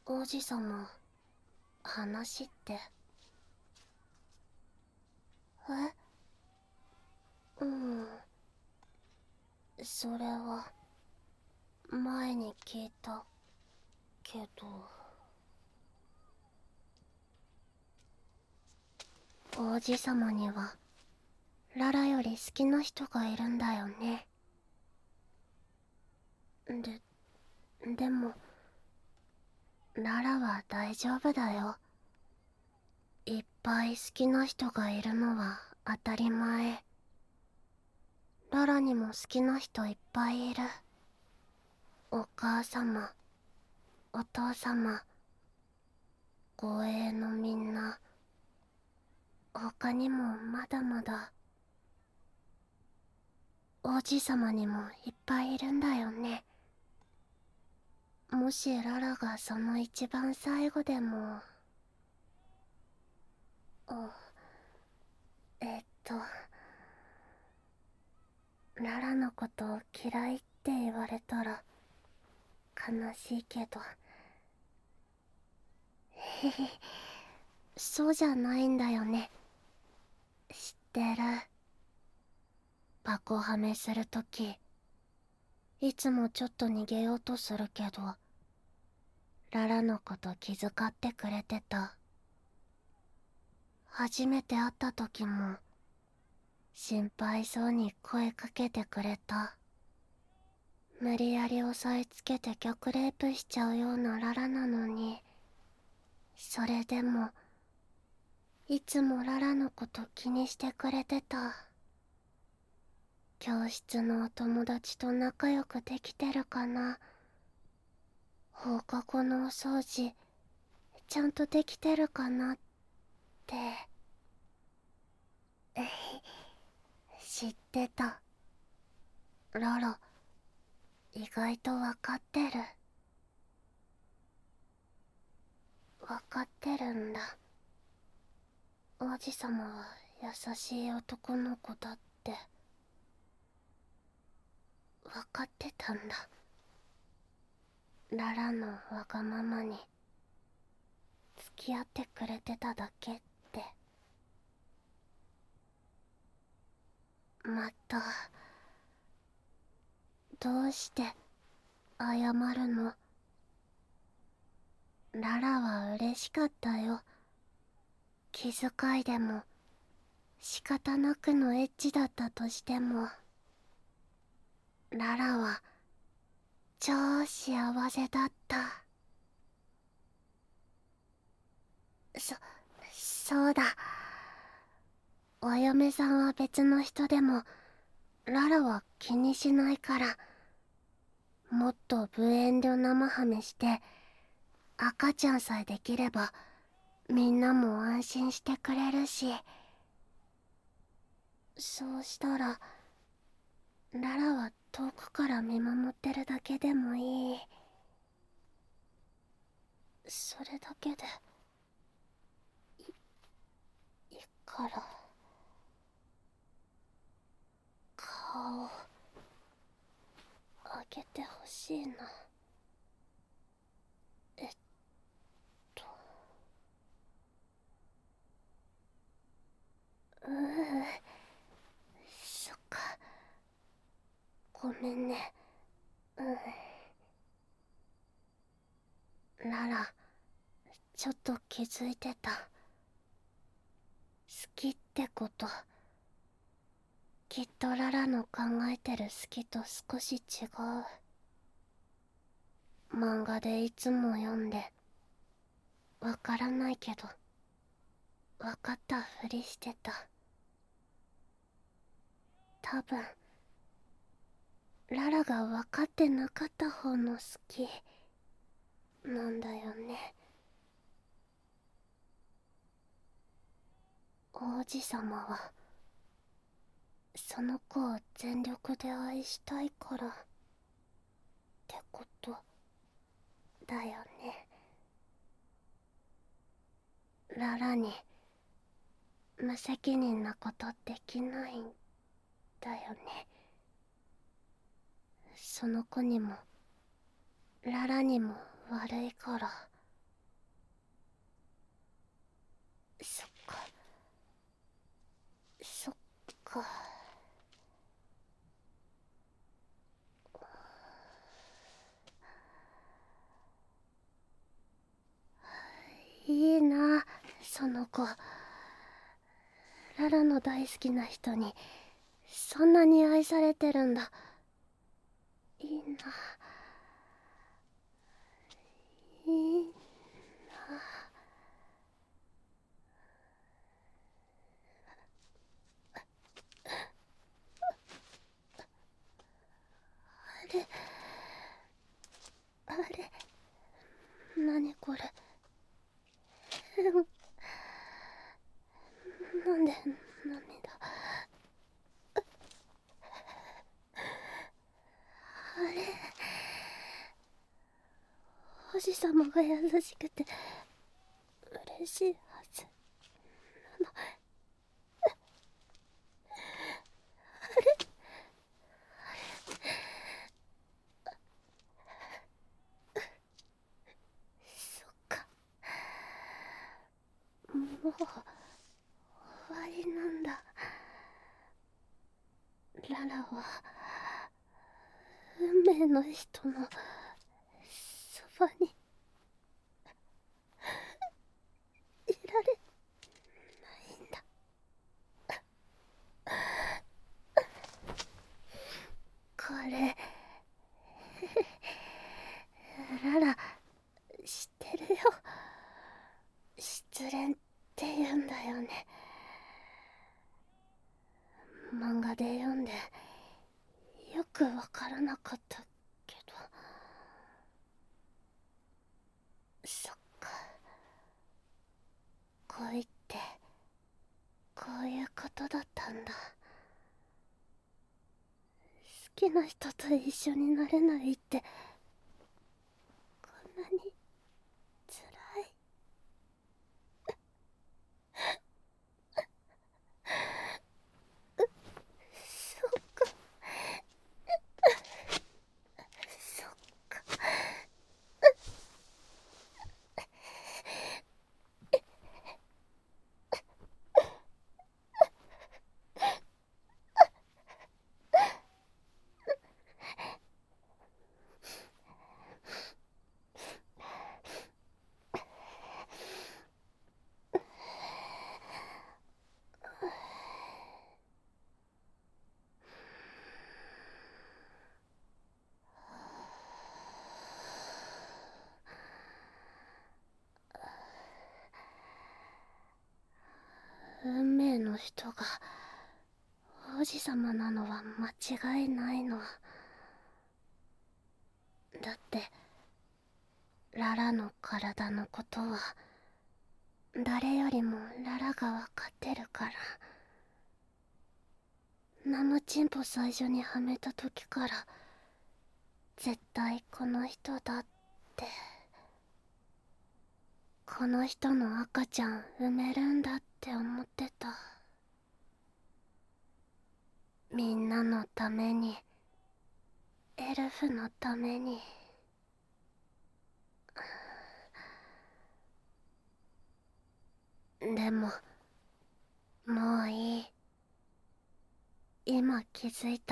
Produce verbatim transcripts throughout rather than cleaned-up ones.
王子様、話って。えうん、それは前に聞いたけど。王子様にはララより好きな人がいるんだよね。ででもララは大丈夫だよ。いっぱい好きな人がいるのは当たり前。ララにも好きな人いっぱいいる。お母様、お父様、護衛のみんな、他にもまだまだ。王子様にもいっぱいいるんだよね。もしララがその一番最後でも。あ、えっとララのことを嫌いって言われたら悲しいけど、へへ、そうじゃないんだよね。知ってる。バコハメするときいつもちょっと逃げようとするけど、ララのこと気遣ってくれてた。初めて会った時も心配そうに声かけてくれた。無理やり押さえつけて逆レイプしちゃうようなララなのに、それでもいつもララのこと気にしてくれてた。教室のお友達と仲良くできてるかな、放課後のお掃除ちゃんとできてるかなって。えへ、知ってた。ララ意外とわかってる。わかってるんだ。王子様は優しい男の子だって。わかってたんだ。ララのわがままに付き合ってくれてただけって。またどうして謝るの？ララは嬉しかったよ。気遣いでも仕方なくのエッチだったとしても、ララは超幸せだった。そ、そうだ。お嫁さんは別の人でもララは気にしないから、もっと無遠慮生ハメして赤ちゃんさえできればみんなも安心してくれるし。そうしたらララは遠くから見守ってるだけでもいい。それだけでいいいから顔あげてほしいな。えっとうう、そっか、ごめんね。うん、ララちょっと気づいてた。好きってこと、きっとララの考えてる好きと少し違う。漫画でいつも読んでわからないけどわかったふりしてた。多分ララが分かってなかった方の好きなんだよね。王子様はその子を全力で愛したいからってことだよね。ララに無責任なことできないんだよね。その子にもララにも悪いから。 そっかそっか。いいなその子。ララの大好きな人にそんなに愛されてるんだ。いいないいな。あれあれ、何これ。なんで涙。あれ、王子様が優しくて嬉しいはずなの。そっか、もう終わりなんだ。ララは運命の人のそばにいられないんだ。これララ知ってるよ。失恋って言うんだよね。漫画で読んでよくわからなかったけど。そっか、恋ってこういうことだったんだ。好きな人と一緒になれないってこんなに辛い。そっかそっか。運命の人が王子様なのは間違いないの。だってララの体のことは誰よりもララが分かってるから。ナムチンポ最初にはめた時から絶対この人だって、この人の赤ちゃん産めるんだって思ってた。みんなのために、エルフのために。でももういい。今気づいた。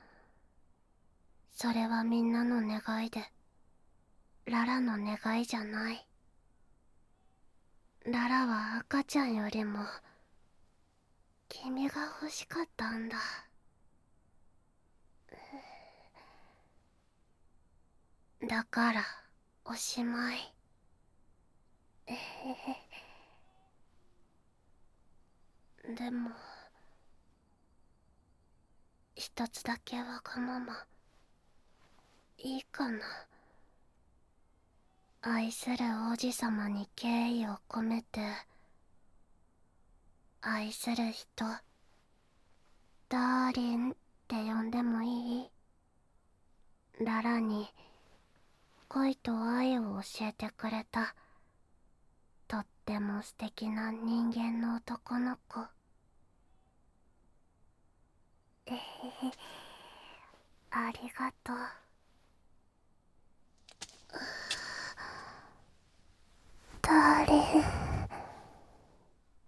それはみんなの願いでララの願いじゃない。ララは赤ちゃんよりも君が欲しかったんだ。だからおしまい。えへへ。でも一つだけわがままいいかな。愛する王子様に敬意を込めて、愛する人ダーリンって呼んでもいい？ララに恋と愛を教えてくれたとっても素敵な人間の男の子。えへへ、ありがとう。ダーリン。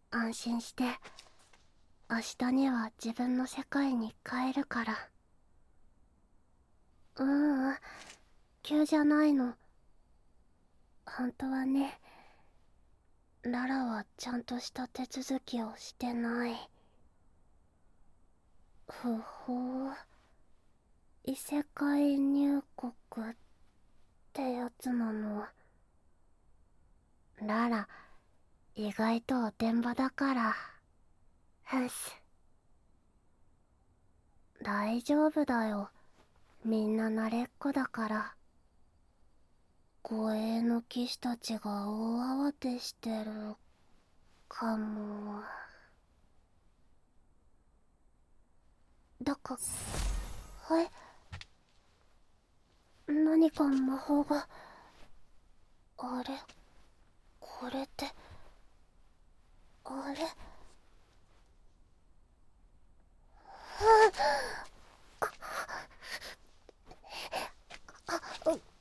安心して。明日には自分の世界に帰るから。ううん、急じゃないの。本当はね、ララはちゃんとした手続きをしてない。ふほう、異世界入国ってやつなの。ララ、意外とおてんばだから。ふす。大丈夫だよ。みんな慣れっこだから。護衛の騎士たちが大慌てしてるかも。だか、はい。何か魔法が。あれ、これって、あれ。はあ、あ、う、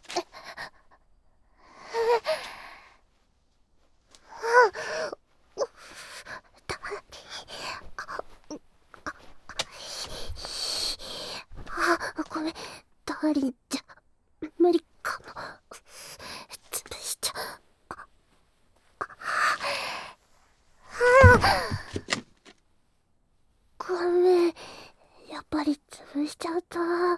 あ、ごめん、ダーリンじゃ無理かも。潰しちゃう。ごめん、やっぱり潰しちゃった。あ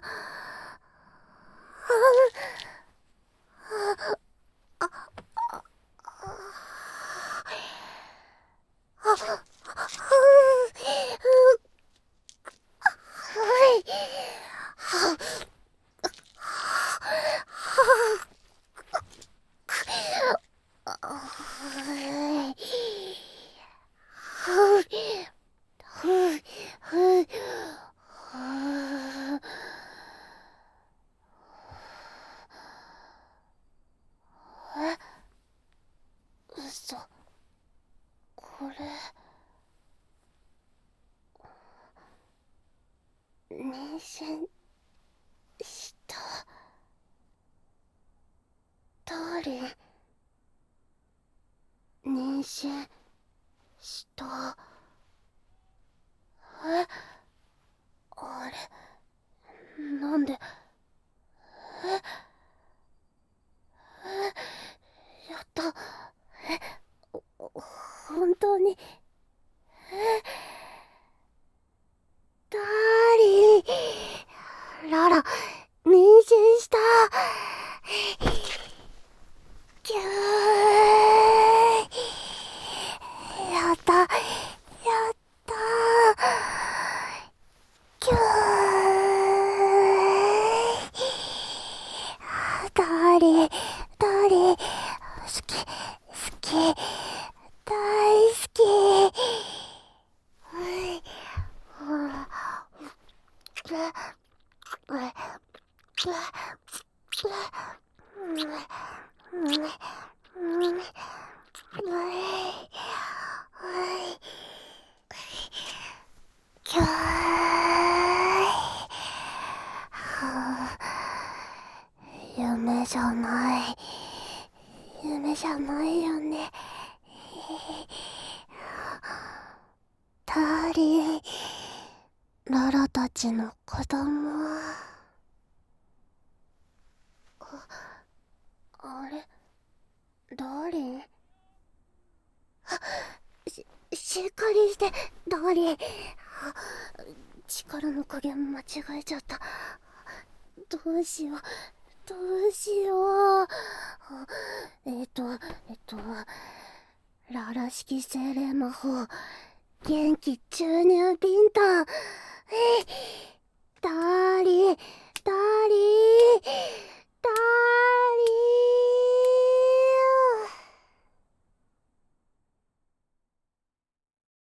え、嘘。これ妊娠した。ダーリン、妊娠した。え、あれ、なんで。え、え、やった。え、本当に。え、ダーリン、ララ、妊娠した。キュー、やった、やったキュー、ダーリン、ダーリン、好き、好き、大好き。はい、ほら、キュー、夢じゃない、夢じゃないよね。ダーリン、ララたちの子供。あ、あれ、ダーリン。し、しっかりして、ダーリン。力の加減間違えちゃった。どうしよう、どうしよう。えっと、えっと、ララ式精霊魔法、元気注入ビンタ。